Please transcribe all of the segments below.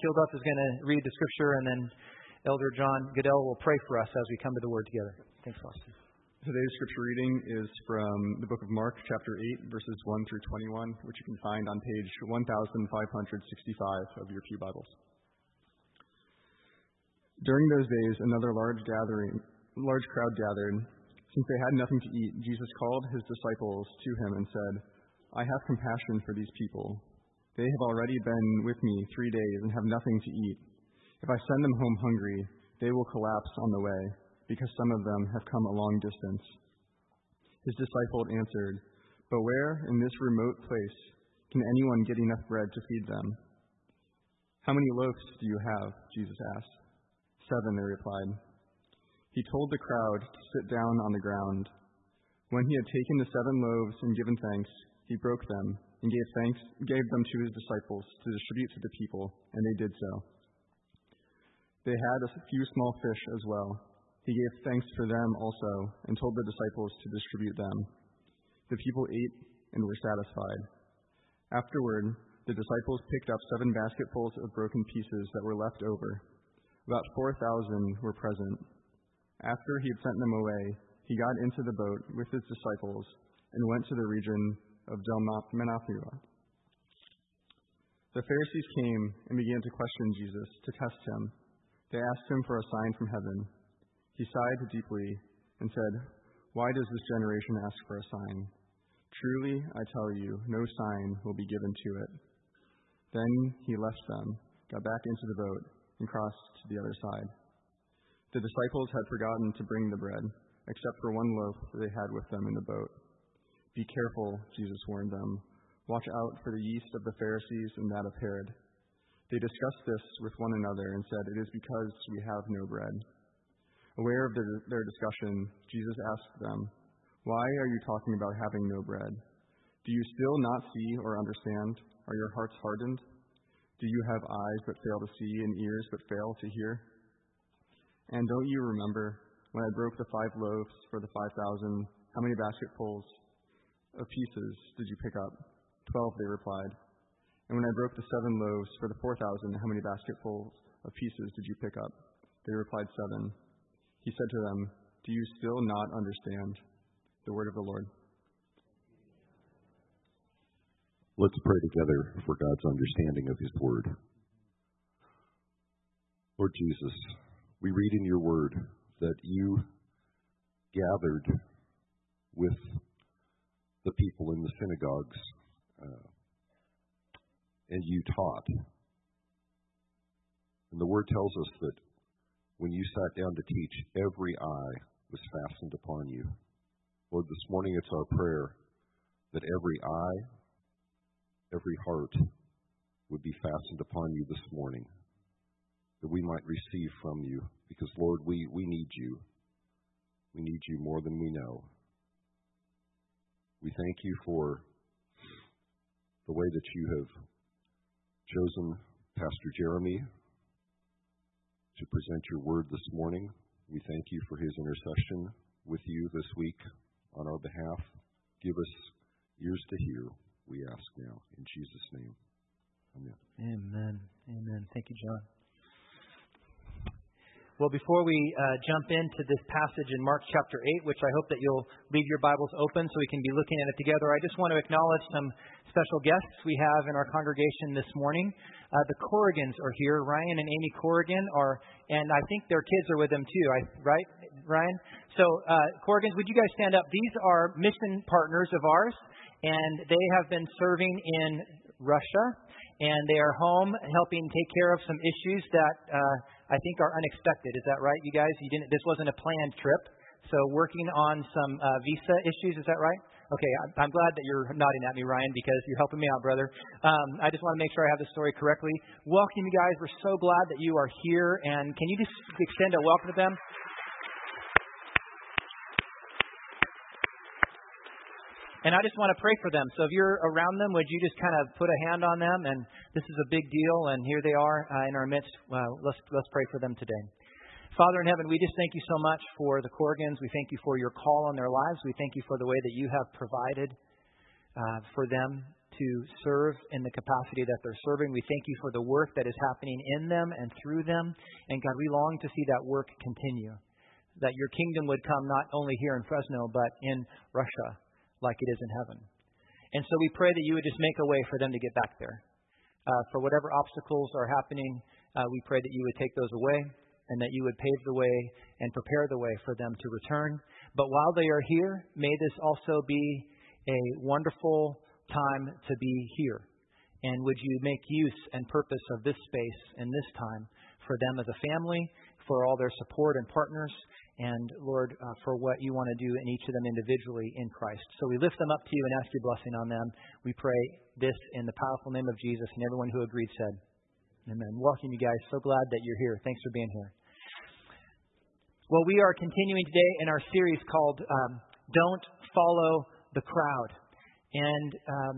Shieldup is going to read the scripture, and then Elder John Goodell will pray for us as we come to the Word together. Thanks, Foster. Today's scripture reading is from the book of Mark, chapter 8, verses 1 through 21, which you can find on page 1565 of your pew Bibles. During those days, another large crowd gathered. Since they had nothing to eat, Jesus called his disciples to him and said, "I have compassion for these people. They have already been with me 3 days and have nothing to eat. If I send them home hungry, they will collapse on the way, because some of them have come a long distance." His disciples answered, "But where in this remote place can anyone get enough bread to feed them?" "How many loaves do you have?" Jesus asked. 7, they replied. He told the crowd to sit down on the ground. When he had taken the 7 loaves and given thanks, he broke them and gave them to his disciples to distribute to the people, and they did so. They had a few small fish as well. He gave thanks for them also and told the disciples to distribute them. The people ate and were satisfied. Afterward, the disciples picked up 7 basketfuls of broken pieces that were left over. About 4,000 were present. After he had sent them away, he got into the boat with his disciples and went to the region of Dalmanutha. The Pharisees came and began to question Jesus to test him. They asked him for a sign from heaven. He sighed deeply and said, "Why does this generation ask for a sign? Truly, I tell you, no sign will be given to it." Then he left them, got back into the boat, and crossed to the other side. The disciples had forgotten to bring the bread, except for 1 loaf that they had with them in the boat. "Be careful," Jesus warned them. "Watch out for the yeast of the Pharisees and that of Herod." They discussed this with one another and said, "It is because we have no bread." Aware of their discussion, Jesus asked them, "Why are you talking about having no bread? Do you still not see or understand? Are your hearts hardened? Do you have eyes that fail to see and ears that fail to hear? And don't you remember when I broke the 5 loaves for the 5,000, how many basketfuls of pieces did you pick up?" 12, they replied. "And when I broke the 7 loaves for the 4,000, how many basketfuls of pieces did you pick up?" They replied, 7. He said to them, "Do you still not understand?" The word of the Lord. Let's pray together for God's understanding of His Word. Lord Jesus, we read in your Word that you gathered with the people in the synagogues and you taught. And the Word tells us that when you sat down to teach, every eye was fastened upon you. Lord, this morning it's our prayer that every eye, every heart would be fastened upon you this morning, that we might receive from you, because, Lord, we need you. We need you more than we know. We thank you for the way that you have chosen Pastor Jeremy to present your word this morning. We thank you for his intercession with you this week on our behalf. Give us ears to hear, we ask now, in Jesus' name. Amen. Amen. Amen. Thank you, John. Well, before we jump into this passage in Mark chapter 8, which I hope that you'll leave your Bibles open so we can be looking at it together, I just want to acknowledge some special guests we have in our congregation this morning. The Corrigans are here. Ryan and Amy Corrigan are, and I think their kids are with them too, right, Ryan? So, Corrigans, would you guys stand up? These are mission partners of ours, and they have been serving in Russia, and they are home helping take care of some issues that I think are unexpected. Is that right, you guys? This wasn't a planned trip. So working on some visa issues, is that right? Okay, I'm glad that you're nodding at me, Ryan, because you're helping me out, brother. I just want to make sure I have the story correctly. Welcome, you guys. We're so glad that you are here. And can you just extend a welcome to them? And I just want to pray for them. So if you're around them, would you just kind of put a hand on them? And this is a big deal, and here they are in our midst. Let's pray for them today. Father in heaven, we just thank you so much for the Corrigans. We thank you for your call on their lives. We thank you for the way that you have provided for them to serve in the capacity that they're serving. We thank you for the work that is happening in them and through them. And God, we long to see that work continue, that your kingdom would come not only here in Fresno, but in Russia, like it is in heaven. And so we pray that you would just make a way for them to get back there. For whatever obstacles are happening, we pray that you would take those away and that you would pave the way and prepare the way for them to return. But while they are here, may this also be a wonderful time to be here. And would you make use and purpose of this space and this time for them as a family, for all their support and partners, and Lord, for what you want to do in each of them individually in Christ. So we lift them up to you and ask your blessing on them. We pray this in the powerful name of Jesus, and everyone who agreed said, amen. Welcome, you guys. So glad that you're here. Thanks for being here. Well, we are continuing today in our series called Don't Follow the Crowd. And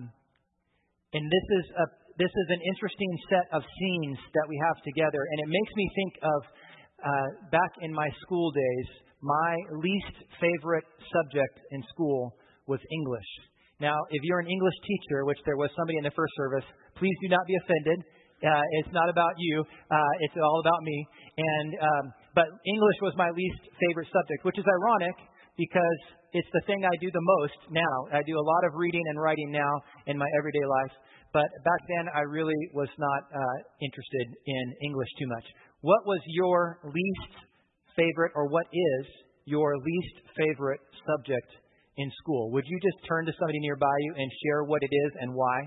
this is an interesting set of scenes that we have together, and it makes me think of back in my school days, my least favorite subject in school was English. Now, if you're an English teacher, which there was somebody in the first service, please do not be offended. It's not about you. It's all about me. But English was my least favorite subject, which is ironic because it's the thing I do the most now. I do a lot of reading and writing now in my everyday life. But back then, I really was not interested in English too much. What was your least favorite, or what is your least favorite subject in school? Would you just turn to somebody nearby you and share what it is and why?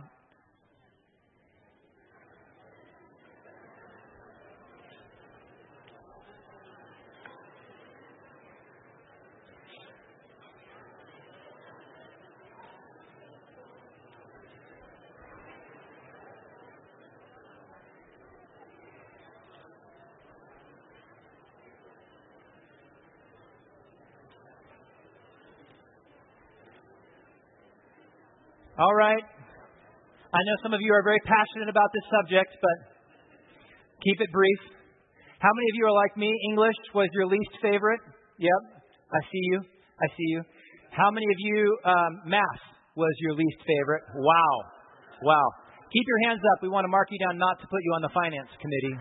All right. I know some of you are very passionate about this subject, but keep it brief. How many of you are like me? English was your least favorite? Yep. I see you. I see you. How many of you, math was your least favorite? Wow. Wow. Keep your hands up. We want to mark you down not to put you on the finance committee.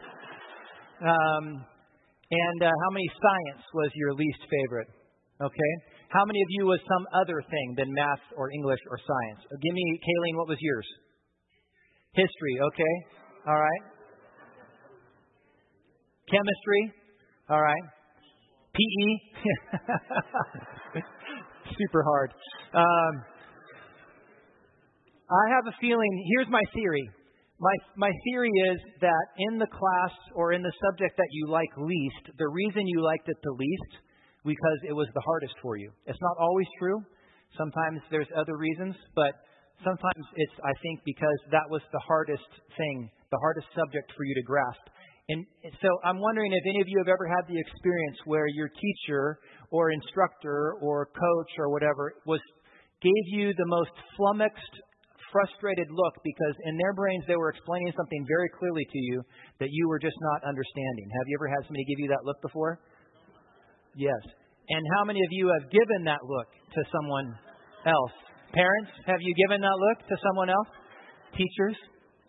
And how many science was your least favorite? Okay. How many of you was some other thing than math or English or science? Give me, Kayleen, what was yours? History, okay. All right. Chemistry, all right. PE, super hard. I have a feeling, here's my theory. My theory is that in the class or in the subject that you like least, the reason you liked it the least because it was the hardest for you. It's not always true. Sometimes there's other reasons, but sometimes it's, I think, because that was the hardest thing, the hardest subject for you to grasp. And so I'm wondering if any of you have ever had the experience where your teacher or instructor or coach or whatever gave you the most flummoxed, frustrated look because in their brains they were explaining something very clearly to you that you were just not understanding. Have you ever had somebody give you that look before? Yes. And how many of you have given that look to someone else? Parents, have you given that look to someone else? Teachers?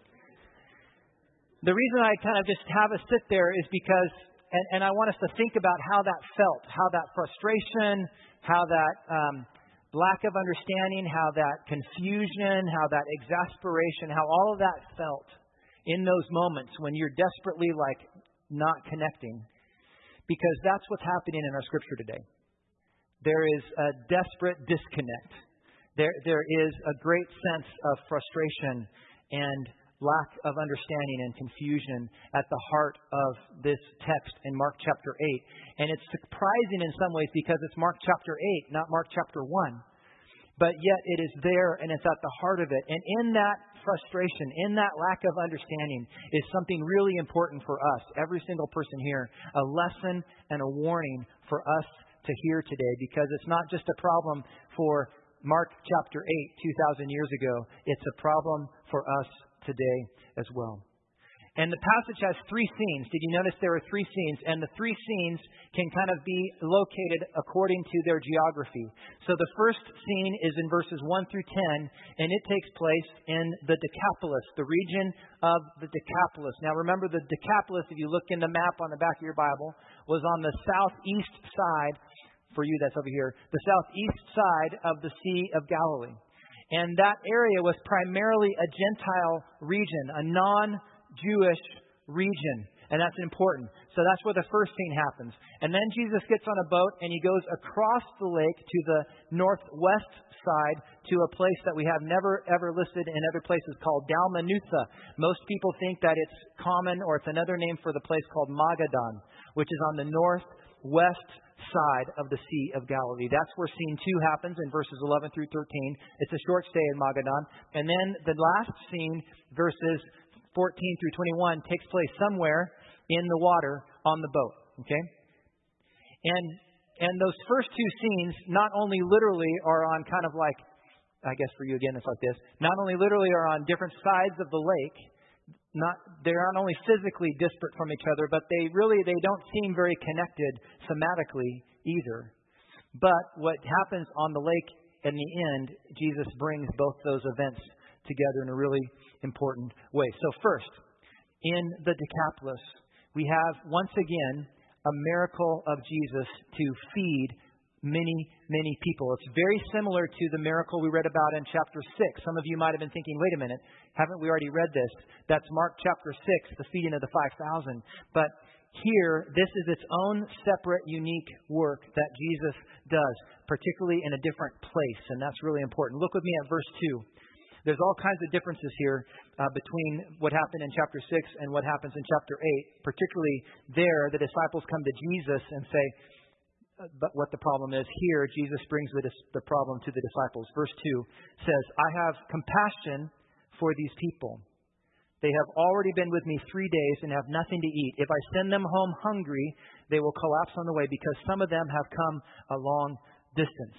The reason I kind of just have us sit there is because, and I want us to think about how that felt, how that frustration, how that lack of understanding, how that confusion, how that exasperation, how all of that felt in those moments when you're desperately like not connecting. Because that's what's happening in our scripture today. There is a desperate disconnect. There is a great sense of frustration and lack of understanding and confusion at the heart of this text in Mark chapter 8. And it's surprising in some ways because it's Mark chapter 8, not Mark chapter 1. But yet it is there and it's at the heart of it. And in that frustration, in that lack of understanding is something really important for us, every single person here, a lesson and a warning for us to hear today, because it's not just a problem for Mark chapter 8, 2,000 years ago. It's a problem for us today as well. And the passage has three scenes. Did you notice there are three scenes? And the three scenes can kind of be located according to their geography. So the first scene is in verses 1 through 10, and it takes place in the Decapolis, the region of the Decapolis. Now remember, the Decapolis, if you look in the map on the back of your Bible, was on the southeast side, for you that's over here, the southeast side of the Sea of Galilee. And that area was primarily a Gentile region, a non-Jewish region. And that's important. So that's where the first scene happens. And then Jesus gets on a boat and he goes across the lake to the northwest side to a place that we have never ever listed in other places called Dalmanutha. Most people think that it's common or it's another name for the place called Magadan, which is on the northwest side of the Sea of Galilee. That's where scene 2 happens in verses 11 through 13. It's a short stay in Magadan. And then the last scene, verses 14 through 21, takes place somewhere in the water on the boat. Okay? And those first two scenes not only literally are on kind of like, I guess for you again it's like this, not only literally are on different sides of the lake, they're not only physically disparate from each other, but they don't seem very connected thematically either. But what happens on the lake in the end, Jesus brings both those events together in a really important way. So first, in the Decapolis, we have once again a miracle of Jesus to feed many, many people. It's very similar to the miracle we read about in chapter 6. Some of you might have been thinking, wait a minute, haven't we already read this? That's Mark chapter 6, the feeding of the 5,000. But here, this is its own separate, unique work that Jesus does, particularly in a different place. And that's really important. Look with me at verse 2. There's all kinds of differences here between what happened in chapter 6 and what happens in chapter 8. Particularly there, the disciples come to Jesus and say, but what the problem is here, Jesus brings the problem to the disciples. Verse 2 says, I have compassion for these people. They have already been with me 3 days and have nothing to eat. If I send them home hungry, they will collapse on the way because some of them have come a long distance.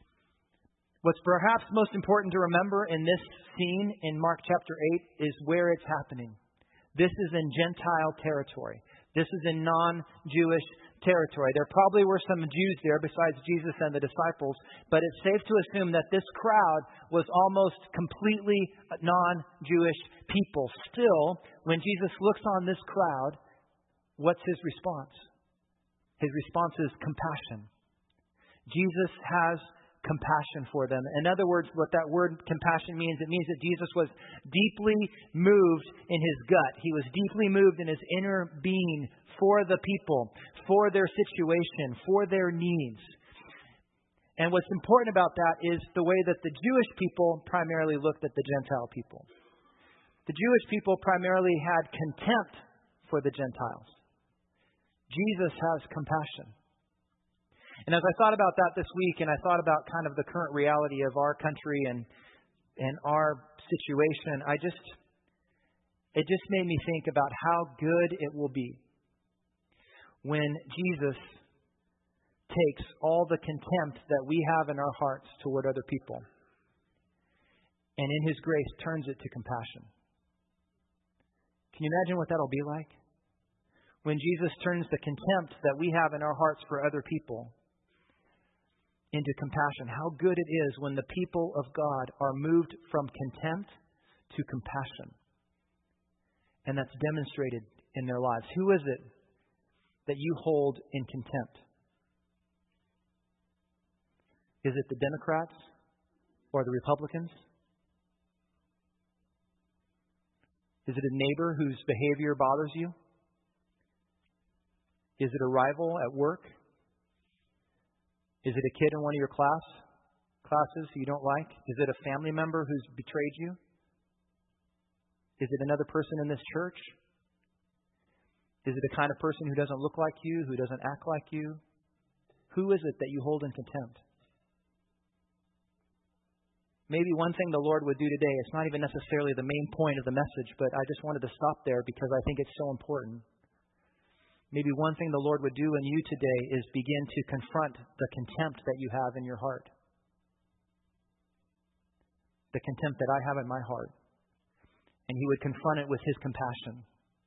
What's perhaps most important to remember in this scene in Mark chapter 8 is where it's happening. This is in Gentile territory. This is in non-Jewish territory. There probably were some Jews there besides Jesus and the disciples, but it's safe to assume that this crowd was almost completely non-Jewish people. Still, when Jesus looks on this crowd, what's his response? His response is compassion. Jesus has compassion for them. In other words, what that word compassion means, it means that Jesus was deeply moved in his gut. He was deeply moved in his inner being for the people, for their situation, for their needs. And what's important about that is the way that the Jewish people primarily looked at the Gentile people. The Jewish people primarily had contempt for the Gentiles. Jesus has compassion. And as I thought about that this week, and I thought about kind of the current reality of our country and our situation, it just made me think about how good it will be when Jesus takes all the contempt that we have in our hearts toward other people and in his grace turns it to compassion. Can you imagine what that'll be like? When Jesus turns the contempt that we have in our hearts for other people into compassion. How good it is when the people of God are moved from contempt to compassion. And that's demonstrated in their lives. Who is it that you hold in contempt? Is it the Democrats or the Republicans? Is it a neighbor whose behavior bothers you? Is it a rival at work? Is it a kid in one of your classes who you don't like? Is it a family member who's betrayed you? Is it another person in this church? Is it a kind of person who doesn't look like you, who doesn't act like you? Who is it that you hold in contempt? Maybe one thing the Lord would do today, it's not even necessarily the main point of the message, but I just wanted to stop there because I think it's so important. Maybe one thing the Lord would do in you today is begin to confront the contempt that you have in your heart. The contempt that I have in my heart. And he would confront it with his compassion.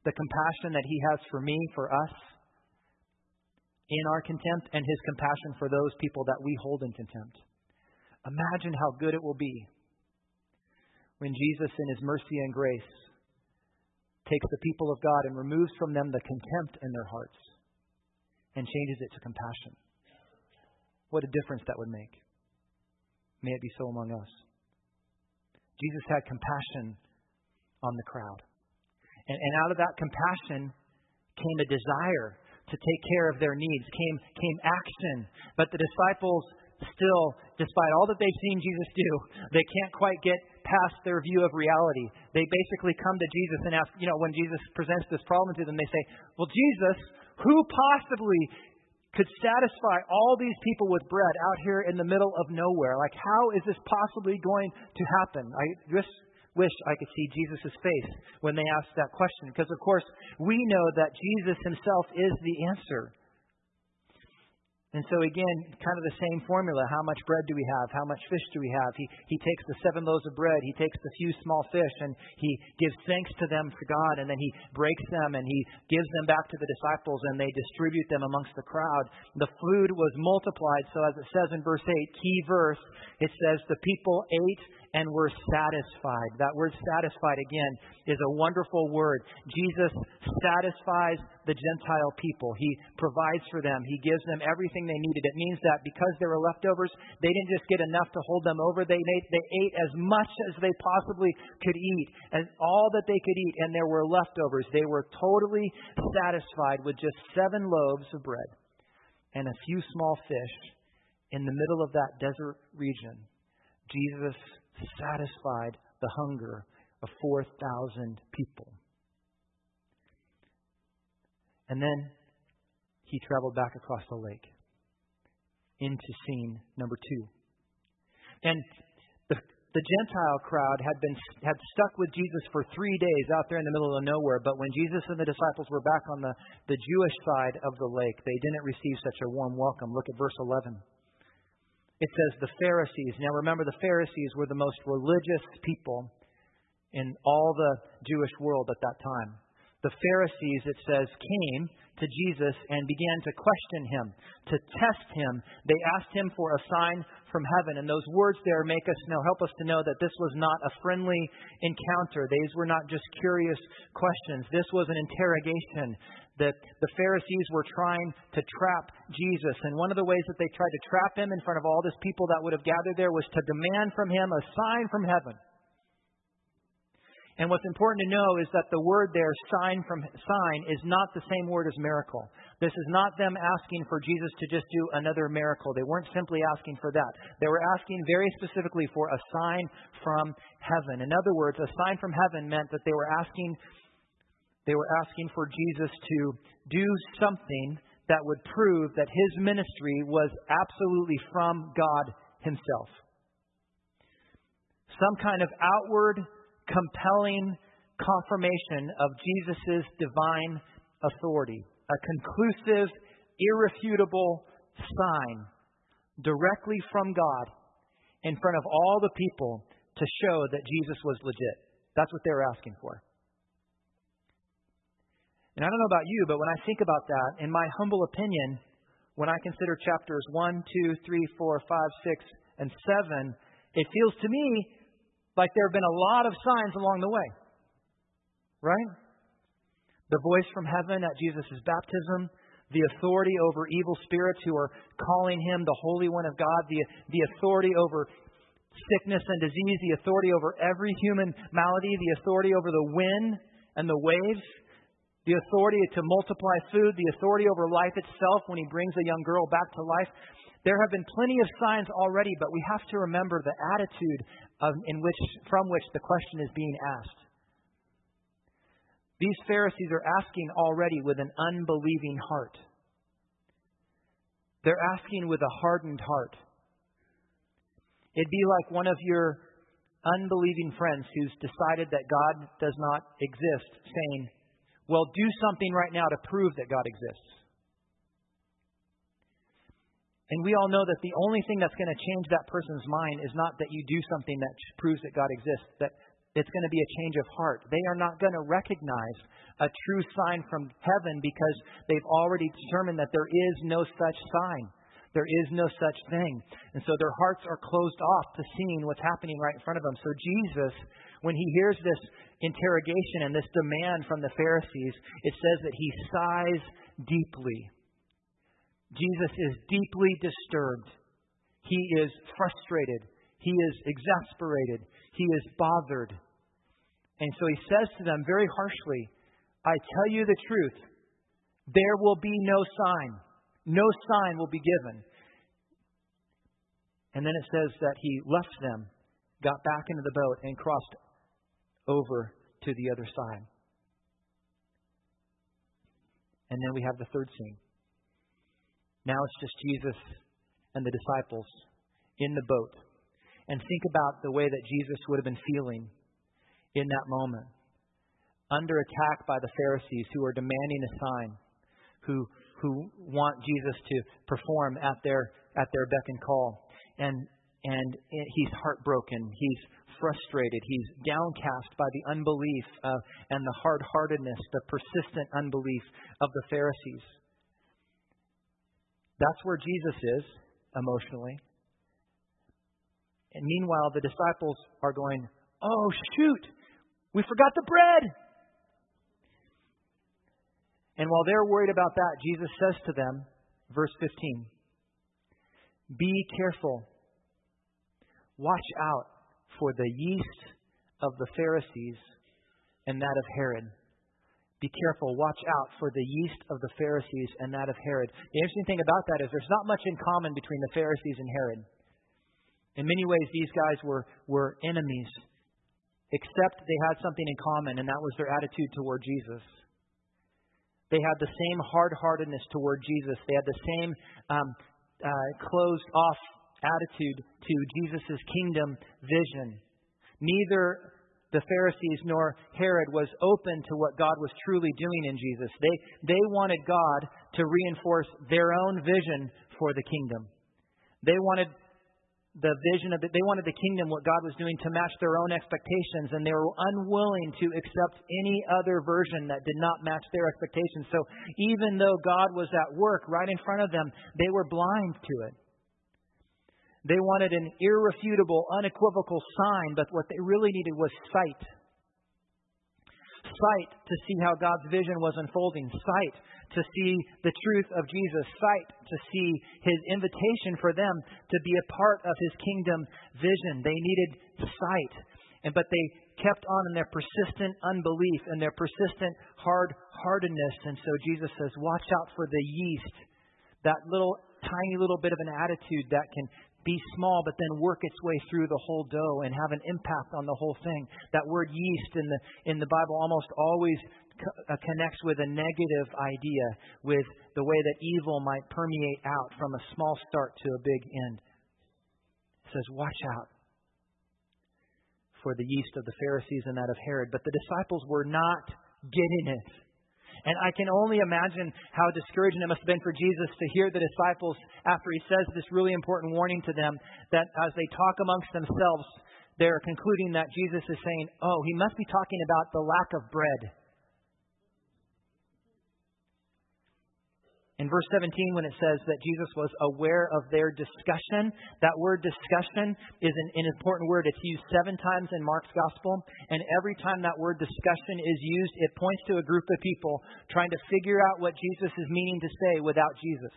the compassion that He has for me, for us, in our contempt, and His compassion for those people that we hold in contempt. Imagine how good it will be when Jesus, in His mercy and grace, takes the people of God and removes from them the contempt in their hearts and changes it to compassion. What a difference that would make. May it be so among us. Jesus had compassion on the crowd. And out of that compassion came a desire to take care of their needs, came action. But the disciples still, despite all that they've seen Jesus do, they can't quite get past their view of reality. They basically come to Jesus and ask, when Jesus presents this problem to them, they say, well, Jesus, who possibly could satisfy all these people with bread out here in the middle of nowhere? Like, how is this possibly going to happen? I just wish I could see Jesus' face when they ask that question. Because, of course, we know that Jesus Himself is the answer. And so, again, kind of the same formula. How much bread do we have? How much fish do we have? He takes the 7 loaves of bread. He takes the few small fish, and He gives thanks to them to God. And then He breaks them, and He gives them back to the disciples, and they distribute them amongst the crowd. The food was multiplied. So as it says in verse 8, key verse, it says, the people ate and were satisfied. That word satisfied, again, is a wonderful word. Jesus satisfies the Gentile people. He provides for them. He gives them everything they needed. It means that because there were leftovers, they didn't just get enough to hold them over. They ate as much as they possibly could eat, and all that they could eat, and there were leftovers. They were totally satisfied with just 7 loaves of bread and a few small fish in the middle of that desert region. Jesus satisfied the hunger of 4,000 people. And then He traveled back across the lake into scene number 2. And the Gentile crowd had stuck with Jesus for 3 days out there in the middle of nowhere. But when Jesus and the disciples were back on the Jewish side of the lake, they didn't receive such a warm welcome. Look at verse 11. It says the Pharisees. Now remember, the Pharisees were the most religious people in all the Jewish world at that time. The Pharisees, it says, came to Jesus and began to question Him, to test Him. They asked Him for a sign from heaven. And those words there help us to know that this was not a friendly encounter. These were not just curious questions. This was an interrogation. That the Pharisees were trying to trap Jesus. And one of the ways that they tried to trap Him in front of all this people that would have gathered there was to demand from Him a sign from heaven. And what's important to know is that the word there, sign, is not the same word as miracle. This is not them asking for Jesus to just do another miracle. They weren't simply asking for that. They were asking very specifically for a sign from heaven. In other words, a sign from heaven meant that they were asking for Jesus to do something that would prove that His ministry was absolutely from God Himself. Some kind of outward, compelling confirmation of Jesus' divine authority. A conclusive, irrefutable sign directly from God in front of all the people to show that Jesus was legit. That's what they were asking for. And I don't know about you, but when I think about that, in my humble opinion, when I consider chapters 1, 2, 3, 4, 5, 6, and 7, it feels to me like there have been a lot of signs along the way. Right? The voice from heaven at Jesus' baptism, the authority over evil spirits who are calling Him the Holy One of God, the authority over sickness and disease, the authority over every human malady, the authority over the wind and the waves, the authority to multiply food, the authority over life itself when He brings a young girl back to life. There have been plenty of signs already, but we have to remember the attitude from which the question is being asked. These Pharisees are asking already with an unbelieving heart. They're asking with a hardened heart. It'd be like one of your unbelieving friends who's decided that God does not exist, saying, well, do something right now to prove that God exists. And we all know that the only thing that's going to change that person's mind is not that you do something that proves that God exists. That it's going to be a change of heart. They are not going to recognize a true sign from heaven because they've already determined that there is no such sign. There is no such thing. And so their hearts are closed off to seeing what's happening right in front of them. So Jesus, when he hears this interrogation and this demand from the Pharisees, it says that he sighs deeply. Jesus is deeply disturbed. He is frustrated. He is exasperated. He is bothered. And so he says to them very harshly, I tell you the truth, there will be no sign. No sign will be given. And then it says that he left them, got back into the boat, and crossed over to the other side. And then we have the third scene. Now it's just Jesus and the disciples in the boat. And think about the way that Jesus would have been feeling in that moment. Under attack by the Pharisees who are demanding a sign, who want Jesus to perform at their beck and call. And he's heartbroken. He's frustrated. He's downcast by the unbelief and the hard-heartedness, the persistent unbelief of the Pharisees. That's where Jesus is emotionally. And meanwhile, the disciples are going, oh, shoot, we forgot the bread. And while they're worried about that, Jesus says to them, verse 15, be careful. Watch out for the yeast of the Pharisees and that of Herod. Be careful. Watch out for the yeast of the Pharisees and that of Herod. The interesting thing about that is there's not much in common between the Pharisees and Herod. In many ways, these guys were enemies, except they had something in common, and that was their attitude toward Jesus. They had the same hard-heartedness toward Jesus. They had the same closed-off attitude to Jesus' kingdom vision. Neither the Pharisees nor Herod was open to what God was truly doing in Jesus. They wanted God to reinforce their own vision for the kingdom. They wanted the vision of they wanted the kingdom, what God was doing, to match their own expectations, and they were unwilling to accept any other version that did not match their expectations. So even though God was at work right in front of them, they were blind to it. They wanted an irrefutable, unequivocal sign, but what they really needed was sight. Sight to see how God's vision was unfolding. Sight to see the truth of Jesus. Sight to see His invitation for them to be a part of His kingdom vision. They needed sight. But they kept on in their persistent unbelief and their persistent hard-heartedness. And so Jesus says, watch out for the yeast. That tiny little bit of an attitude that can be small, but then work its way through the whole dough and have an impact on the whole thing. That word yeast in the Bible almost always connects with a negative idea, with the way that evil might permeate out from a small start to a big end. It says, watch out for the yeast of the Pharisees and that of Herod. But the disciples were not getting it. And I can only imagine how discouraging it must have been for Jesus to hear the disciples after He says this really important warning to them, that as they talk amongst themselves, they're concluding that Jesus is saying, oh, He must be talking about the lack of bread. In verse 17, when it says that Jesus was aware of their discussion, that word discussion is an important word. It's used 7 times in Mark's Gospel. And every time that word discussion is used, it points to a group of people trying to figure out what Jesus is meaning to say without Jesus.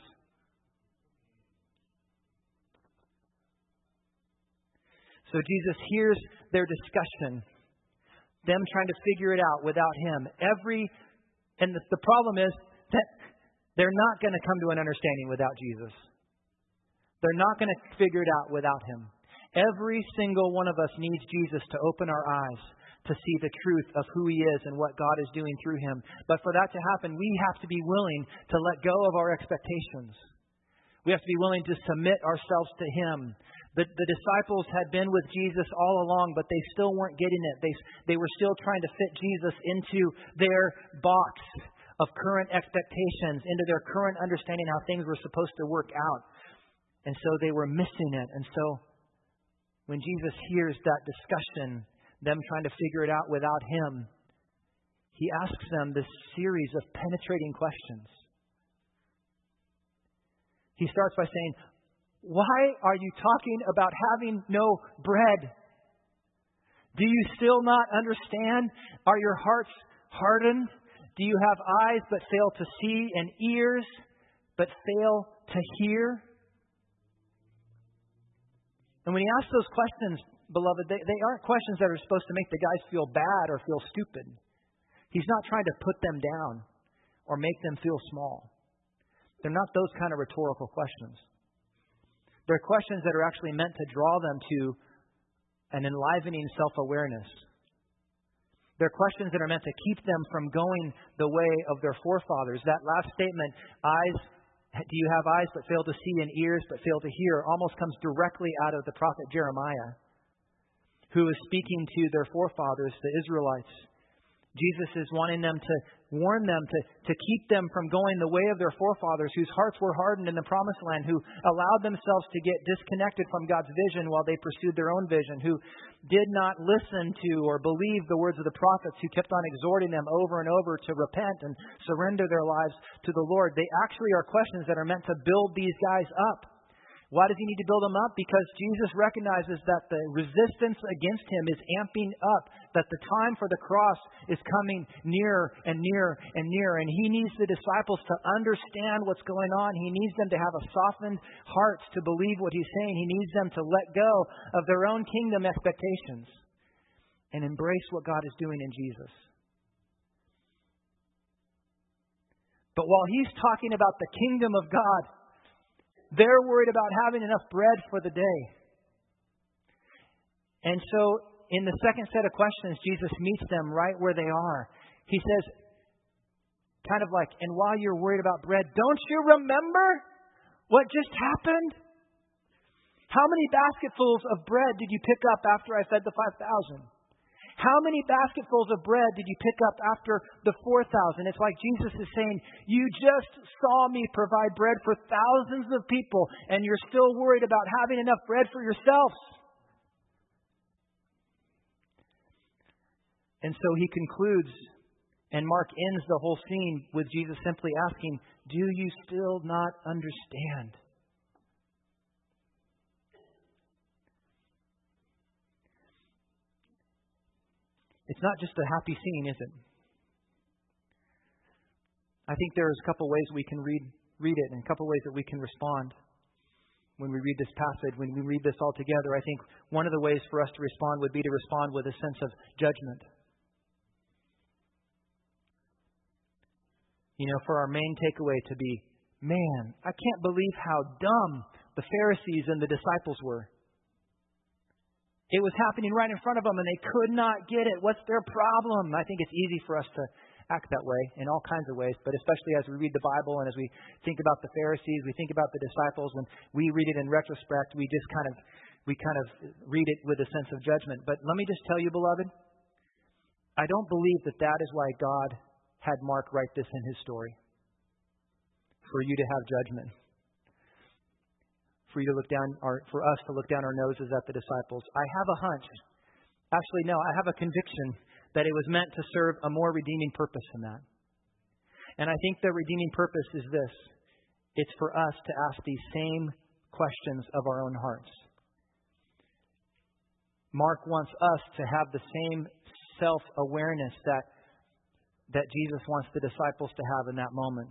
So Jesus hears their discussion, them trying to figure it out without Him. And the problem is that they're not going to come to an understanding without Jesus. They're not going to figure it out without Him. Every single one of us needs Jesus to open our eyes to see the truth of who He is and what God is doing through Him. But for that to happen, we have to be willing to let go of our expectations. We have to be willing to submit ourselves to Him. The disciples had been with Jesus all along, but they still weren't getting it. They were still trying to fit Jesus into their box of current expectations, into their current understanding how things were supposed to work out. And so they were missing it. And so when Jesus hears that discussion, them trying to figure it out without Him, He asks them this series of penetrating questions. He starts by saying, why are you talking about having no bread? Do you still not understand? Are your hearts hardened? Do you have eyes but fail to see and ears but fail to hear? And when he asks those questions, beloved, they aren't questions that are supposed to make the guys feel bad or feel stupid. He's not trying to put them down or make them feel small. They're not those kind of rhetorical questions. They're questions that are actually meant to draw them to an enlivening self-awareness. They're questions that are meant to keep them from going the way of their forefathers. That last statement, do you have eyes but fail to see and ears but fail to hear, almost comes directly out of the prophet Jeremiah, who is speaking to their forefathers, the Israelites. Jesus is wanting them to warn them to keep them from going the way of their forefathers, whose hearts were hardened in the promised land, who allowed themselves to get disconnected from God's vision while they pursued their own vision, who did not listen to or believe the words of the prophets, who kept on exhorting them over and over to repent and surrender their lives to the Lord. They actually are questions that are meant to build these guys up. Why does he need to build them up? Because Jesus recognizes that the resistance against him is amping up, that the time for the cross is coming nearer and nearer and nearer. And he needs the disciples to understand what's going on. He needs them to have a softened heart to believe what he's saying. He needs them to let go of their own kingdom expectations and embrace what God is doing in Jesus. But while he's talking about the kingdom of God, they're worried about having enough bread for the day. And so, in the second set of questions, Jesus meets them right where they are. He says, kind of like, and while you're worried about bread, don't you remember what just happened? How many basketfuls of bread did you pick up after I fed the 5,000? How many basketfuls of bread did you pick up after the 4,000? It's like Jesus is saying, you just saw me provide bread for thousands of people, and you're still worried about having enough bread for yourselves. And so he concludes, and Mark ends the whole scene with Jesus simply asking, do you still not understand? It's not just a happy scene, is it? I think there's a couple ways we can read it and a couple ways that we can respond when we read this passage, when we read this all together. I think one of the ways for us to respond would be to respond with a sense of judgment. You know, for our main takeaway to be, man, I can't believe how dumb the Pharisees and the disciples were. It was happening right in front of them, and they could not get it. What's their problem? I think it's easy for us to act that way in all kinds of ways, but especially as we read the Bible and as we think about the Pharisees, we think about the disciples. When we read it in retrospect, we kind of read it with a sense of judgment. But let me just tell you, beloved, I don't believe that is why God had Mark write this in his story, for you to have judgment. For you to look down, or for us to look down our noses at the disciples. I have a hunch. Actually, no, I have a conviction that it was meant to serve a more redeeming purpose than that. And I think the redeeming purpose is this. It's for us to ask these same questions of our own hearts. Mark wants us to have the same self-awareness that Jesus wants the disciples to have in that moment.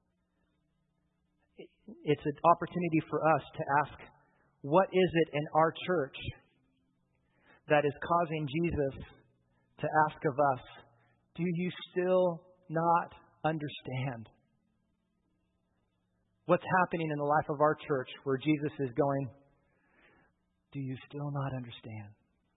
It's an opportunity for us to ask, what is it in our church that is causing Jesus to ask of us, do you still not understand? What's happening in the life of our church where Jesus is going, do you still not understand?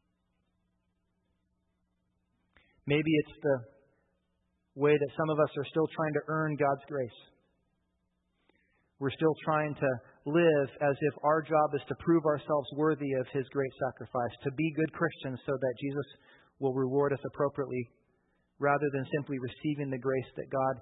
Maybe it's the way that some of us are still trying to earn God's grace. We're still trying to live as if our job is to prove ourselves worthy of His great sacrifice, to be good Christians so that Jesus will reward us appropriately, rather than simply receiving the grace that God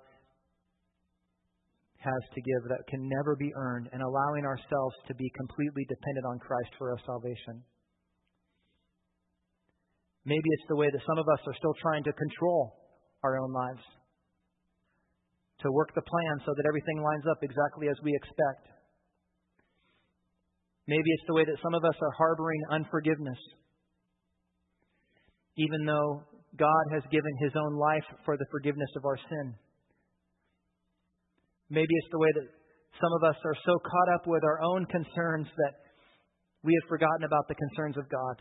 has to give that can never be earned, and allowing ourselves to be completely dependent on Christ for our salvation. Maybe it's the way that some of us are still trying to control our own lives, to work the plan so that everything lines up exactly as we expect. Maybe it's the way that some of us are harboring unforgiveness, even though God has given His own life for the forgiveness of our sin. Maybe it's the way that some of us are so caught up with our own concerns that we have forgotten about the concerns of God.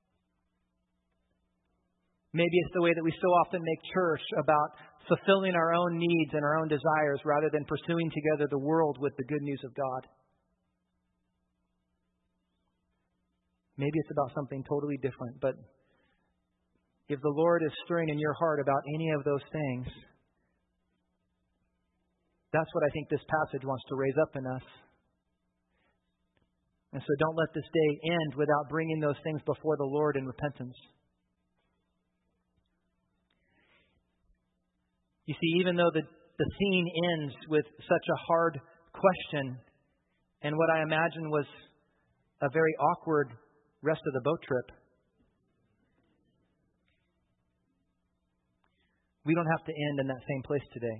Maybe it's the way that we so often make church about fulfilling our own needs and our own desires rather than pursuing together the world with the good news of God. Maybe it's about something totally different, but if the Lord is stirring in your heart about any of those things, that's what I think this passage wants to raise up in us. And so don't let this day end without bringing those things before the Lord in repentance. You see, even though the scene ends with such a hard question and what I imagine was a very awkward rest of the boat trip, we don't have to end in that same place today.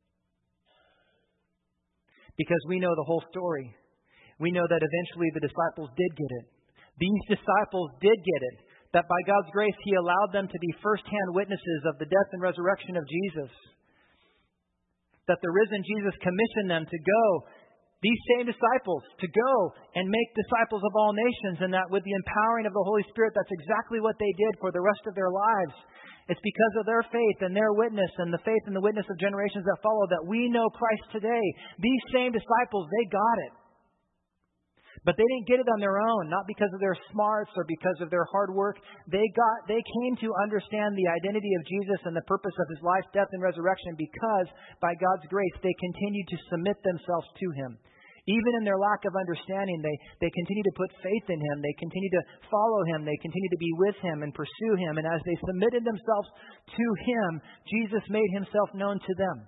Because we know the whole story. We know that eventually the disciples did get it. These disciples did get it. That by God's grace, He allowed them to be first-hand witnesses of the death and resurrection of Jesus. That the risen Jesus commissioned them to go, these same disciples, to go and make disciples of all nations, and that with the empowering of the Holy Spirit, that's exactly what they did for the rest of their lives. It's because of their faith and their witness and the faith and the witness of generations that follow that we know Christ today. These same disciples, they got it. But they didn't get it on their own, not because of their smarts or because of their hard work. They came to understand the identity of Jesus and the purpose of His life, death, and resurrection because, by God's grace, they continued to submit themselves to Him. Even in their lack of understanding, they continue to put faith in Him. They continue to follow Him. They continue to be with Him and pursue Him. And as they submitted themselves to Him, Jesus made Himself known to them.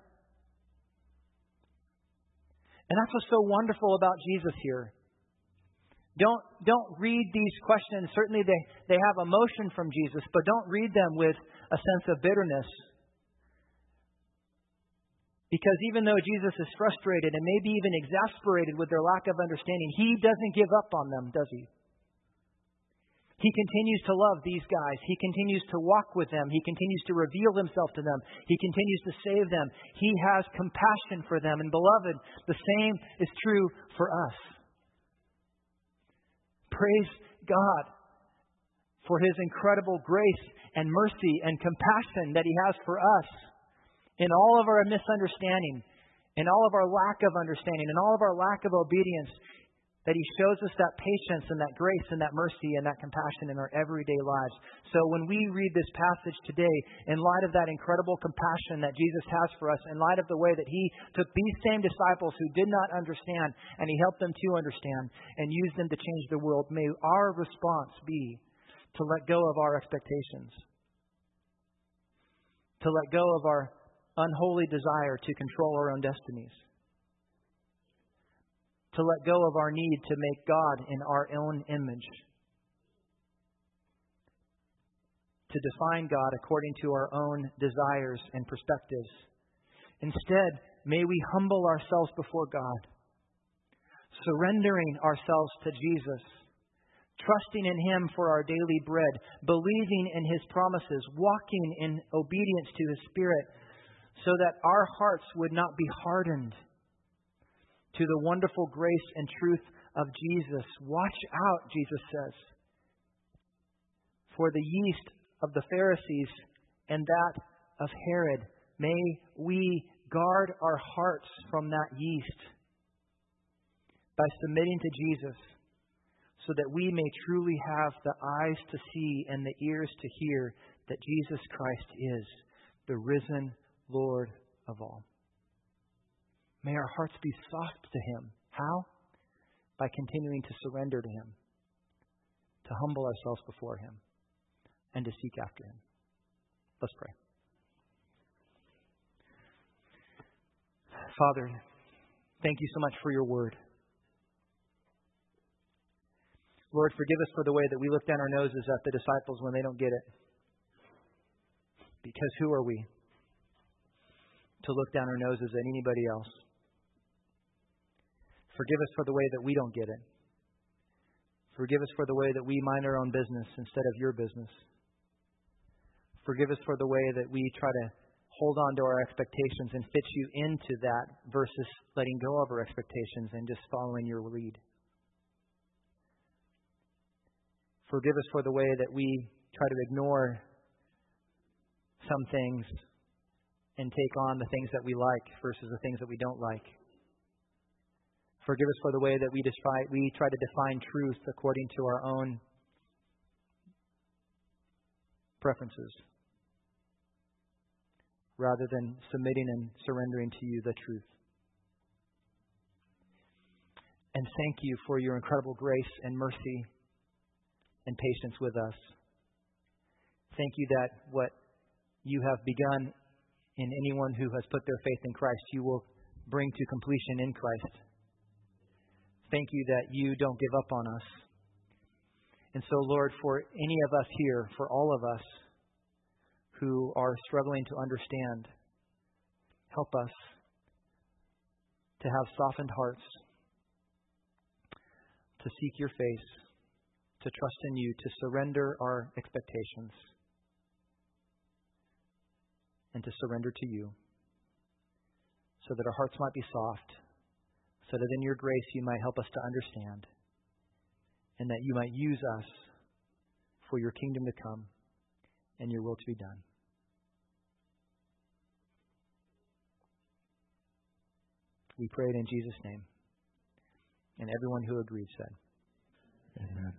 And that's what's so wonderful about Jesus here. Don't read these questions. Certainly they have emotion from Jesus, but don't read them with a sense of bitterness. Because even though Jesus is frustrated and maybe even exasperated with their lack of understanding, He doesn't give up on them, does He? He continues to love these guys. He continues to walk with them. He continues to reveal Himself to them. He continues to save them. He has compassion for them. And beloved, the same is true for us. Praise God for His incredible grace and mercy and compassion that He has for us in all of our misunderstanding, in all of our lack of understanding, in all of our lack of obedience, that He shows us that patience and that grace and that mercy and that compassion in our everyday lives. So when we read this passage today, in light of that incredible compassion that Jesus has for us, in light of the way that He took these same disciples who did not understand and He helped them to understand and used them to change the world, may our response be to let go of our expectations, to let go of our unholy desire to control our own destinies, to let go of our need to make God in our own image, to define God according to our own desires and perspectives. Instead, may we humble ourselves before God, surrendering ourselves to Jesus, trusting in Him for our daily bread, believing in His promises, walking in obedience to His Spirit, so that our hearts would not be hardened to the wonderful grace and truth of Jesus. Watch out, Jesus says, for the yeast of the Pharisees and that of Herod. May we guard our hearts from that yeast by submitting to Jesus, so that we may truly have the eyes to see and the ears to hear that Jesus Christ is the risen Lord of all. May our hearts be soft to Him. How? By continuing to surrender to Him, to humble ourselves before Him, and to seek after Him. Let's pray. Father, thank You so much for Your word. Lord, forgive us for the way that we look down our noses at the disciples when they don't get it. Because who are we to look down our noses at anybody else? Forgive us for the way that we don't get it. Forgive us for the way that we mind our own business instead of your business. Forgive us for the way that we try to hold on to our expectations and fit you into that versus letting go of our expectations and just following your lead. Forgive us for the way that we try to ignore some things and take on the things that we like versus the things that we don't like. Forgive us for the way that we try to define truth according to our own preferences, rather than submitting and surrendering to you the truth. And thank you for your incredible grace and mercy and patience with us. Thank you that what you have begun in anyone who has put their faith in Christ, you will bring to completion in Christ. Thank you that you don't give up on us. And so, Lord, for any of us here, for all of us who are struggling to understand, help us to have softened hearts, to seek your face, to trust in you, to surrender our expectations, and to surrender to you, so that our hearts might be soft, so that in your grace you might help us to understand, and that you might use us for your kingdom to come and your will to be done. We pray it in Jesus' name. And everyone who agreed said, Amen.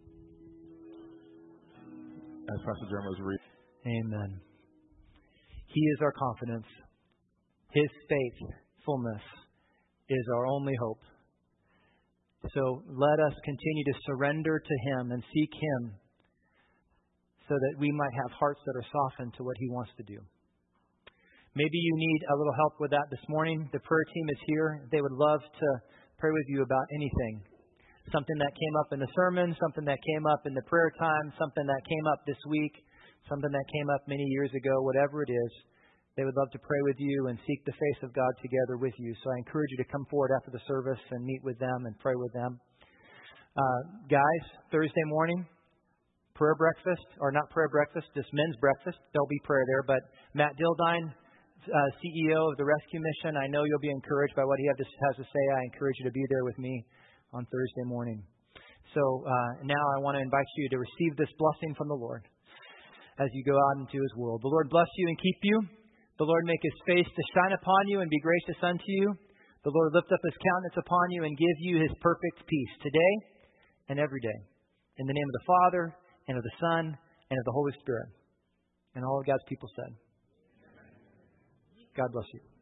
As Pastor Jeremy was reading. Amen. He is our confidence. His faithfulness is our only hope. So let us continue to surrender to Him and seek Him so that we might have hearts that are softened to what He wants to do. Maybe you need a little help with that this morning. The prayer team is here. They would love to pray with you about anything. Something that came up in the sermon, something that came up in the prayer time, something that came up this week, something that came up many years ago, whatever it is. They would love to pray with you and seek the face of God together with you. So I encourage you to come forward after the service and meet with them and pray with them. Guys, Thursday morning, prayer breakfast, or not prayer breakfast, just men's breakfast. There'll be prayer there. But Matt Dildine, CEO of the Rescue Mission, I know you'll be encouraged by what he has to say. I encourage you to be there with me on Thursday morning. So now I want to invite you to receive this blessing from the Lord as you go out into His world. The Lord bless you and keep you. The Lord make His face to shine upon you and be gracious unto you. The Lord lift up His countenance upon you and give you His perfect peace today and every day. In the name of the Father, and of the Son, and of the Holy Spirit. And all of God's people said, God bless you.